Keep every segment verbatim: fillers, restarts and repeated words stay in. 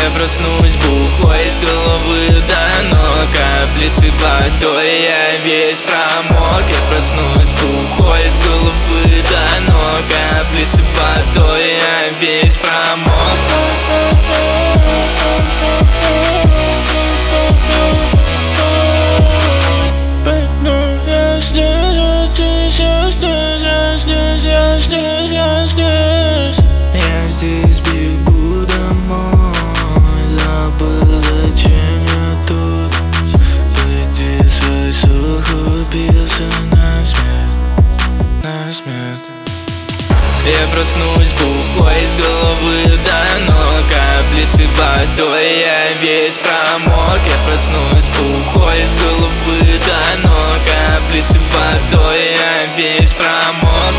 Я проснусь бухой из головы до ног, облитый водой, я весь промок. Я проснусь бухой из головы до ног, облитый водой, я весь промок. Я здесь бегу домой, забыл, зачем я тут. Пойди свой слух убился на смерть, на смерть. Я проснусь бухой из головы до ног, облитый водой, я весь промок. Я проснусь бухой из головы до ног, облитый водой, я весь промок.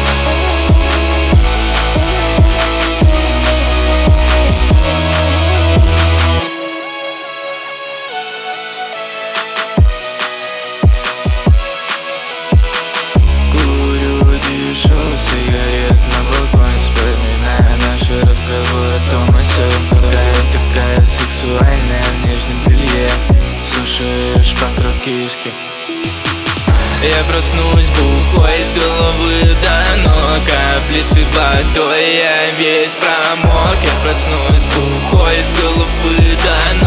Сигарет на балконе, вспоминая наши разговоры дома. Все такая, такая сексуальная в нежном белье. Слушаешь панк-рок киски. Я проснусь бухой из головы до ног, облитый водой, я весь промок. Я проснусь бухой из головы до ног.